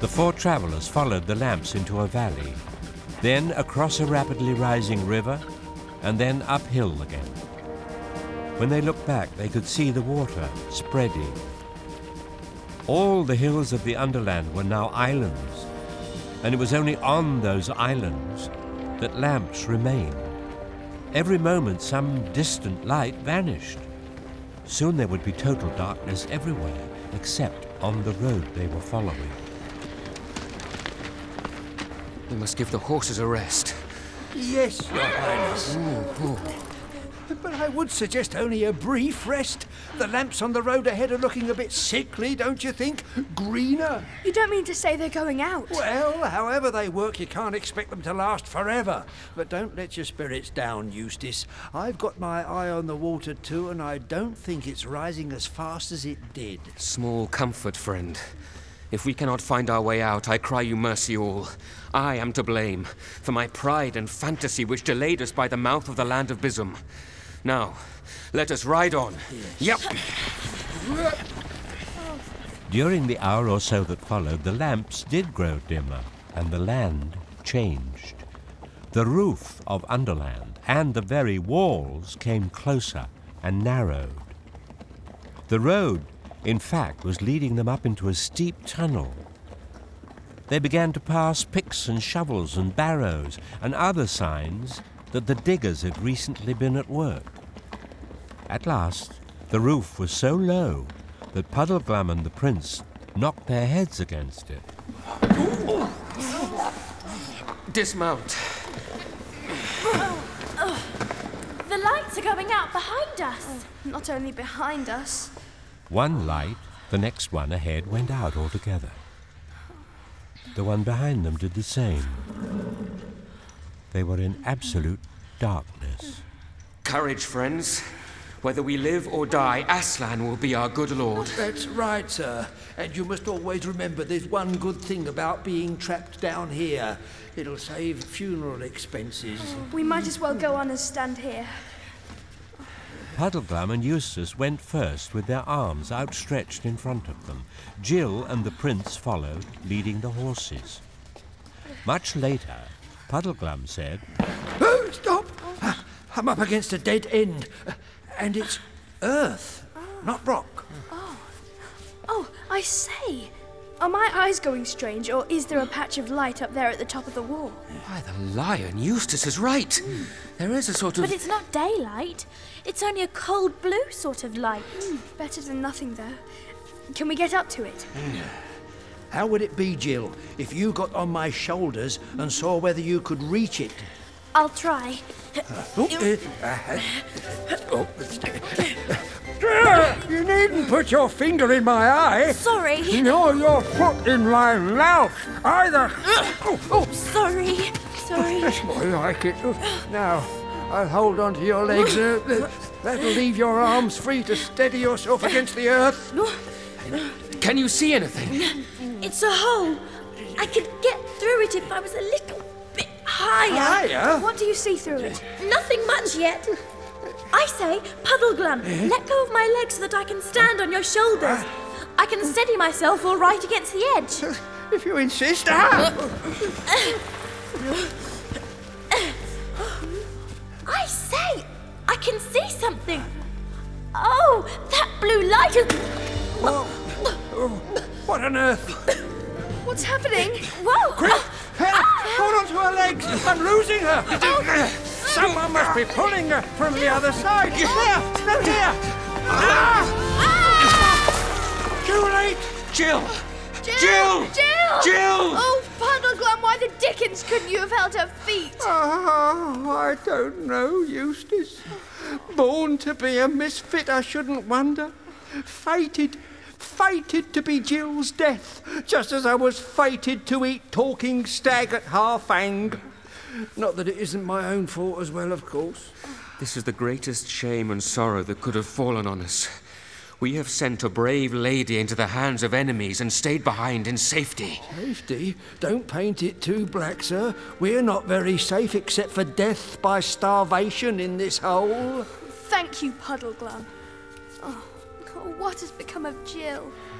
The four travellers followed the lamps into a valley, then across a rapidly rising river, and then uphill again. When they looked back, they could see the water spreading. All the hills of the Underland were now islands, and it was only on those islands that lamps remained. Every moment some distant light vanished. Soon there would be total darkness everywhere, except on the road they were following. We must give the horses a rest. Yes, Your Highness. But I would suggest only a brief rest. The lamps on the road ahead are looking a bit sickly, don't you think? Greener. You don't mean to say they're going out? Well, however they work, you can't expect them to last forever. But don't let your spirits down, Eustace. I've got my eye on the water too, and I don't think it's rising as fast as it did. Small comfort, friend. If we cannot find our way out, I cry you mercy all. I am to blame for my pride and fantasy which delayed us by the mouth of the land of Bism. Now, let us ride on. Yes. Yep. During the hour or so that followed, the lamps did grow dimmer, and the land changed. The roof of Underland and the very walls came closer and narrowed. The road, in fact, was leading them up into a steep tunnel. They began to pass picks and shovels and barrows and other signs that the diggers had recently been at work. At last, the roof was so low that Puddleglum and the prince knocked their heads against it. Dismount. The lights are going out behind us. Not only behind us. One light, the next one ahead, went out altogether. The one behind them did the same. They were in absolute darkness. Courage, friends. Whether we live or die, Aslan will be our good lord. That's right, sir. And you must always remember there's one good thing about being trapped down here. It'll save funeral expenses. We might as well go on and stand here. Puddleglum and Eustace went first with their arms outstretched in front of them. Jill and the prince followed, leading the horses. Much later, Puddleglum said, Oh, stop! I'm up against a dead end, and it's earth, not rock. Oh, I say. Are my eyes going strange, or is there a patch of light up there at the top of the wall? By the lion, Eustace is right. There is a sort of... But it's not daylight. It's only a cold blue sort of light. Better than nothing, though. Can we get up to it? How would it be, Jill, if you got on my shoulders and saw whether you could reach it? I'll try. You needn't put your finger in my eye. Sorry. Nor your foot in my mouth, either. Sorry. That's more like it. Now, I'll hold on to your legs. That'll leave your arms free to steady yourself against the earth. Can you see anything? It's a hole. I could get through it if I was a little bit higher. Higher? What do you see through it? Nothing much yet. I say, Puddleglum, let go of my legs so that I can stand on your shoulders. I can steady myself all right against the edge. If you insist. I say, I can see something. Oh, that blue light is... What on earth? What's happening? Whoa! Quick! Hold on to her legs! I'm losing her! Someone must be pulling her from the other side! Here! No, here! Too late! Jill! Jill! Jill! Oh, Puddleglum, why the dickens couldn't you have held her feet? Oh, I don't know, Eustace. Born to be a misfit, I shouldn't wonder. Fated to be Jill's death, just as I was fated to eat talking stag at Harfang. Not that it isn't my own fault as well, of course. This is the greatest shame and sorrow that could have fallen on us. We have sent a brave lady into the hands of enemies and stayed behind in safety. Safety? Don't paint it too black, sir. We're not very safe except for death by starvation in this hole. Thank you, Puddleglum. Oh, what has become of Jill?